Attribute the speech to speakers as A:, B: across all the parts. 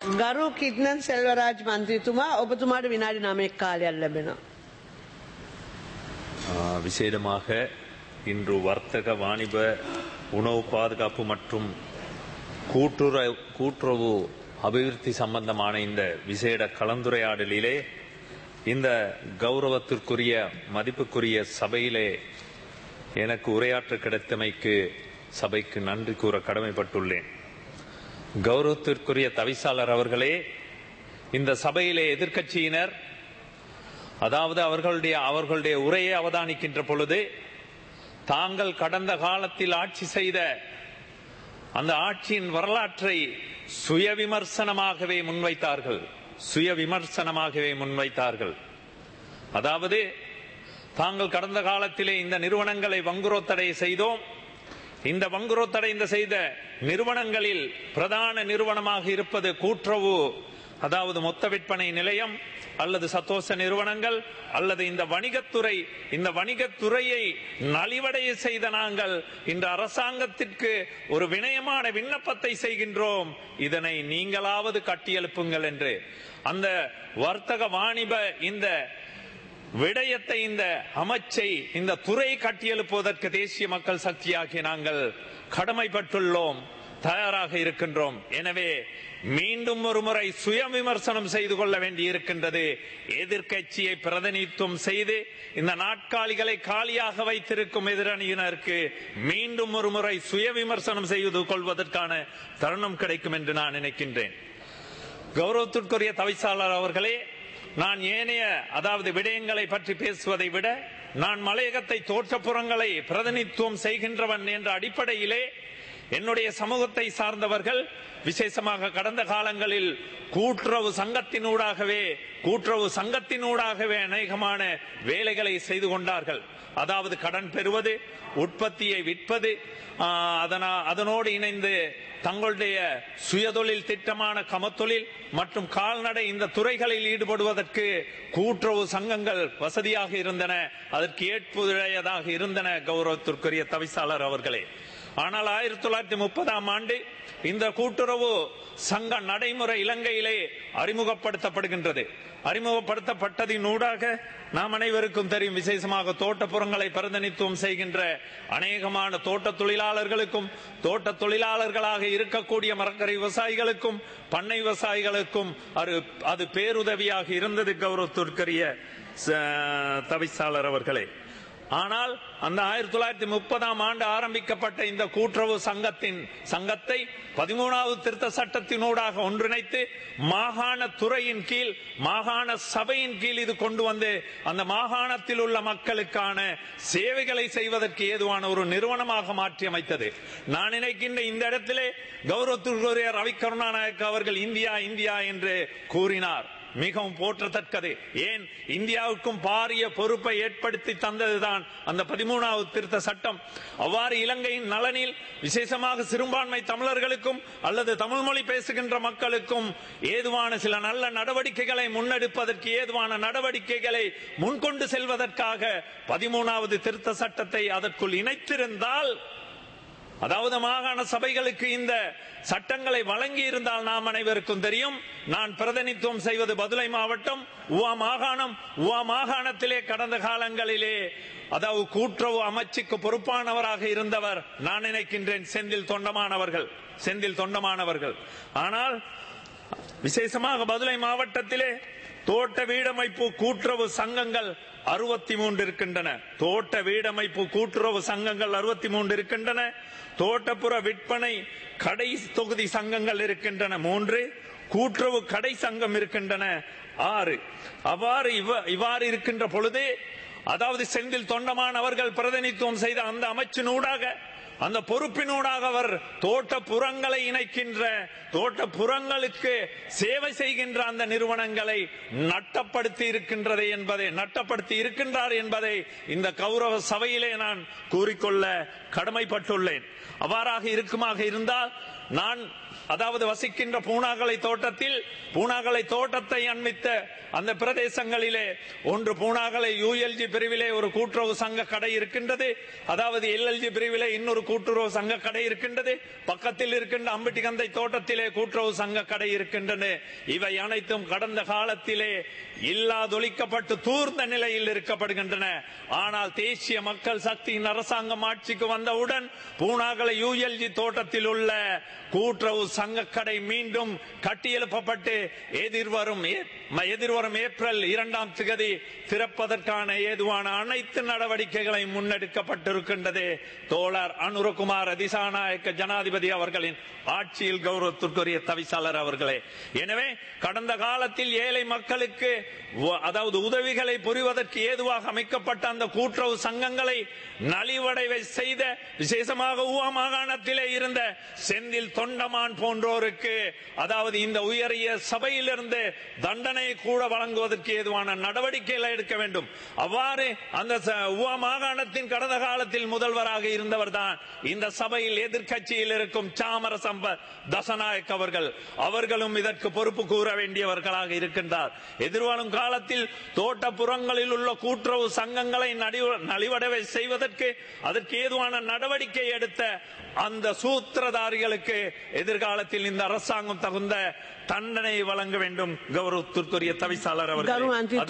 A: ගරු කිත්නන් සෙල්වරාජ් මන්ත්‍රීතුමා ඔබතුමාට විනාඩි 9ක් කාලයක් ලැබෙනවා.
B: விசேடமாக இன்று வர்த்தக வாணிப உணவு பாதுகாப்பு மற்றும் கூட்டுறவு அபிவிருத்தி சம்பந்தமான இந்த விசேட கலந்துரையாடலிலே இந்த கௌரவத்திற்குரிய மதிப்புக்குரிய சபையிலே எனக்கு உரையாற்ற கிடைத்தமைக்கு சபைக்கு நன்றி கூற கடமைப்பட்டுள்ளேன். கௌரவத்திற்குரிய தவிசாளர் அவர்களே, இந்த சபையிலே எதிர்க்கட்சியினர் அதாவது அவர்களுடைய உரையை அவதானிக்கின்ற பொழுது தாங்கள் கடந்த காலத்தில் ஆட்சி செய்த அந்த ஆட்சியின் வரலாற்றை சுயவிமர்சனமாகவே முன்வைத்தார்கள். அதாவது தாங்கள் கடந்த காலத்திலே இந்த நிறுவனங்களை வங்குரோத்தடை செய்தோம். இந்த வங்குரோத்தடைந்த செய்த நிறுவனங்களில் பிரதான நிறுவனமாக இருப்பது கூட்டுறவு, அதாவது மொத்த விற்பனை நிலையம் அல்லது சத்தோச நிறுவனங்கள் அல்லது இந்த வணிகத்துறை. இந்த வணிகத்துறையை நலிவடைய செய்த நாங்கள் இந்த அரசாங்கத்திற்கு ஒரு வினயமான விண்ணப்பத்தை செய்கின்றோம். இதனை நீங்களாவது கட்டியெழுப்புங்கள் என்று அந்த வர்த்தக வாணிப இந்த விடயத்தை, இந்த அமைச்சை, இந்த துறை கட்டியெழுப்புவதற்கு தேசிய மக்கள் சக்தியாகிய நாங்கள் கடமைப்பட்டுள்ளோம், தயாராக இருக்கின்றோம். எனவே மீண்டும் ஒரு முறை சுய விமர்சனம் செய்து கொள்ள வேண்டி இருக்கின்றது. எதிர்கட்சியை பிரதிநிதித்துவம் செய்து இந்த நாட்காலிகளை காலியாக வைத்திருக்கும் எதிரணியினருக்கு மீண்டும் ஒரு முறை சுய விமர்சனம் செய்து கொள்வதற்கான தருணம் கிடைக்கும் என்று நான் நினைக்கின்றேன். கௌரவத்திற்குரிய தவிசாளர் அவர்களே, நான் ஏனைய அதாவது விடயங்களை பற்றி பேசுவதை விட நான் மலையகத்தை தோற்றப்புறங்களை பிரதிநிதித்துவம் செய்கின்றவன் என்ற அடிப்படையிலே என்னுடைய சமூகத்தை சார்ந்தவர்கள் விசேஷமாக கடந்த காலங்களில் கூட்டுறவு சங்கத்தினூடாகவே அநேகமான வேலைகளை செய்து கொண்டார்கள். அதாவது கடன் பெறுவது, உற்பத்தியை விற்பது, அதனோடு இணைந்து தங்களுடைய சுயதொழில் திட்டமான கமத்தொழில் மற்றும் கால்நடை இந்த துறைகளில் ஈடுபடுவதற்கு கூட்டுறவு சங்கங்கள் வசதியாக இருந்தன, அதற்கு ஏற்புடையதாக இருந்தன கௌரவத்திற்குரிய தவிசாளர் அவர்களே. ஆனால் 1930ஆம் ஆண்டு இந்த கூட்டுறவு சங்க நடைமுறை இலங்கையிலே அறிமுகப்படுத்தப்பட்டதினூடாக நாம் அனைவருக்கும் தெரியும், விசேஷமாக தோட்டப்புறங்களை பிரதிநிதித்துவம் செய்கின்ற அநேகமான தோட்ட தொழிலாளர்களுக்கும், தோட்ட தொழிலாளர்களாக இருக்கக்கூடிய மரக்கறி விவசாயிகளுக்கும், பண்ணை விவசாயிகளுக்கும் அது பேருதவியாக இருந்தது கௌரவத்திற்குரிய தவிசாளர் அவர்களே. ஆனால் அந்த 1930ஆம் ஆண்டு ஆரம்பிக்கப்பட்ட இந்த கூட்டுறவு சங்கத்தை 13வது திருத்த சட்டத்தினூடாக ஒன்றிணைத்து மாகாண துறையின் கீழ், மாகாண சபையின் கீழ் இது கொண்டு வந்து அந்த மாகாணத்தில் உள்ள மக்களுக்கான சேவைகளை செய்வதற்கு ஏதுவான ஒரு நிறுவனமாக மாற்றி அமைத்தது. நான் நினைக்கின்ற இந்த இடத்திலே கௌரவத்திற்குரிய ரவி கருணாநாயக்க அவர்கள் இந்தியா என்று கூறினார். மிகவும் போற்றத்தக்கது. ஏன், இந்தியாவுக்கும் பாரிய பொறுப்பை ஏற்படுத்தி தந்ததுதான் அந்த 13வது திருத்த சட்டம். அவ்வாறு இலங்கையின் நலனில் விசேஷமாக சிறுபான்மை தமிழர்களுக்கும் அல்லது தமிழ் மொழி பேசுகின்ற மக்களுக்கும் ஏதுவான சில நல்ல நடவடிக்கைகளை முன்னெடுப்பதற்கு ஏதுவான நடவடிக்கைகளை முன்கொண்டு செல்வதற்காக 13வது திருத்த சட்டத்தை அதற்குள் இணைத்திருந்தால், அதாவது மாகாண சபைகளுக்கு இந்த சட்டங்களை வழங்கி இருந்தால் நாம் அனைவருக்கும் தெரியும், நான் பிரதிநிதித்துவம் செய்வது பதுளை மாவட்டம், உவா மாகாணத்திலே கடந்த காலங்களிலே அதாவது கூட்டுறவு அமைச்சுக்கு பொறுப்பானவராக இருந்தவர் நான் நினைக்கின்றேன் செந்தில் தொண்டமானவர்கள். ஆனால் விசேஷமாக பதுளை மாவட்டத்திலே தோட்ட வீடமைப்பு கூட்டுறவு சங்கங்கள் 63 இருக்கின்றன. தோட்ட வீடமைப்பு கூட்டுறவு சங்கங்கள் 63 இருக்கின்றன. தோட்டப்புற விற்பனை கடை தொகுதி சங்கங்கள் இருக்கின்றன 3, கூட்டுறவு கடை சங்கம் இருக்கின்றன 6. இவ்வாறு இருக்கின்ற பொழுது, அதாவது செந்தில் தொண்டமான் அவர்கள் பிரதிநிதித்துவம் செய்த அந்த அமைச்சினூடாக, அந்த பொறுப்பினூடாக அவர் தோட்டப்புறங்களை இணைக்கின்ற, தோட்டப்புறங்களுக்கு சேவை செய்கின்ற அந்த நிறுவனங்களை நட்டப்படுத்தி இருக்கின்றார் என்பதை இந்த கௌரவ சபையிலே நான் கூறிக்கொள்ள கடமைப்பட்டுள்ளேன். அவ்வாறாக இருக்குமாக இருந்தால் நான் அதாவது வசிக்கின்ற பூனாகலை தோட்டத்தில் பூனாகலை தோட்டத்தை அண்மித்த அந்த பிரதேசங்களிலே ஒன்று பூனாகலை யுஎல்ஜி பிரிவிலே ஒரு கூட்டுறவு சங்க கடை இருக்கின்றது. அதாவது எல்எல்ஜி பிரிவிலே இன்னொரு கூட்டுறவு சங்க கடை இருக்கின்றது. பக்கத்தில் இருக்கின்ற அம்பிட்டிகந்தை தோட்டத்திலே கூட்டுறவு சங்க கடை இருக்கின்றன. இவை அனைத்தும் கடந்த காலத்திலே இல்லாதொழிக்கப்பட்டு தூர்ந்த நிலையில் இருக்கப்படுகின்றன. ஆனால் தேசிய மக்கள் சக்தியின் அரசாங்கம் ஆட்சிக்கு வந்தவுடன் பூனாகலை யுஎல்ஜி தோட்டத்தில் உள்ள கூட்டுறவு சங்க கடை மீண்டும் கட்டியெழுப்பப்பட்டு எதிர்வரும் ஏப்ரல் 2ஆம் தேதி திறப்பதற்கான ஏதுவான அனைத்து நடவடிக்கைகளை முன்னெடுக்கப்பட்டிருக்கின்றது. தோழர் அனுரகுமார் திசாநாயக்க ஜனாதிபதி அவர்களின் ஆட்சியில் கௌரவத்திற்குரிய தவிசாளர் அவர்களே, எனவே கடந்த காலத்தில் ஏழை மக்களுக்கு அதாவது உதவிகளை புரிவதற்கு ஏதுவாக அமைக்கப்பட்ட அந்த கூட்டுறவு சங்கங்களை நலிவடைவை செய்த விசேஷமாக ஊவா மாகாணத்திலே இருந்த செந்தில் தொண்டமான் போன்றோருக்கு அதாவது இந்த உயரிய சபையிலிருந்து தண்டனை கூட வழங்குவதற்கு ஏதுவான நடவடிக்கைகளை எடுக்க வேண்டும். அவ்வாறு அந்த ஊவா மாகாணத்தின் கடந்த காலத்தில் முதல்வராக இருந்தவர் தான் இந்த சபையில் எதிர்கட்சியில் இருக்கும் சாமரசம்ப தசநாயக் அவர்களும் இதற்கு பொறுப்பு கூற வேண்டியவர்களாக இருக்கின்றார். எதிர்வரும் காலத்தில் தோட்டப்புறங்களில் உள்ள கூட்டுறவு சங்கங்களை நலிவடைவை செய்வதற்கு அதற்கு ஏதுவான நடவடிக்கை எடுத்த அந்த சூத்திரதாரிகளுக்கு எதிர்காலத்தில் இந்த அரசாங்கம் தகுந்த தண்டனை வழங்க வேண்டும். கௌரவத்திற்குரிய தவிசாளர் அவர்கள்,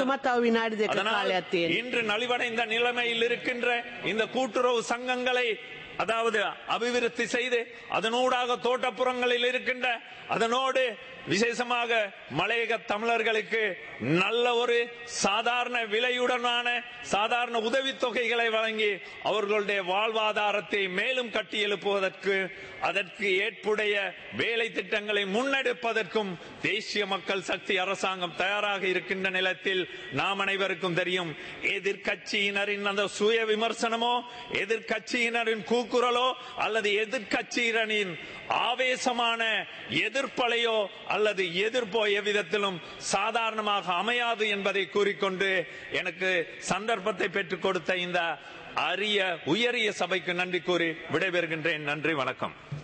B: இன்று நலிவடைந்த நிலைமையில் இருக்கின்ற இந்த கூட்டுறவு சங்கங்களை அதாவது அபிவிருத்தி செய்து அதனூடாக தோட்டப்புறங்களில் இருக்கின்ற அதனோடு விசேஷமாக மலையக தமிழர்களுக்கு நல்ல ஒரு சாதாரண விலையுடனான சாதாரண உதவித்தொகைகளை வழங்கி அவர்களுடைய வாழ்வாதாரத்தை மேலும் கட்டி எழுப்புவதற்கு அதற்கு ஏற்புடைய வேலை திட்டங்களை முன்னெடுப்பதற்கும் தேசிய மக்கள் சக்தி அரசாங்கம் தயாராக இருக்கின்ற நிலத்தில் நாம் அனைவருக்கும் தெரியும், எதிர்கட்சியினரின் அந்த சுய விமர்சனமோ எதிர்கட்சியினரின் கூக்குரலோ அல்லது எதிர்கட்சியினரின் ஆவேசமான எதிர்ப்பலையோ அல்லது எதிர்ப்போ எவ்விதத்திலும் சாதாரணமாக அமையாது என்பதை கூறிக்கொண்டு எனக்கு சந்தர்ப்பத்தை பெற்றுக் கொடுத்த இந்த அரிய உயரிய சபைக்கு நன்றி கூறி விடைபெறுகின்றேன். நன்றி, வணக்கம்.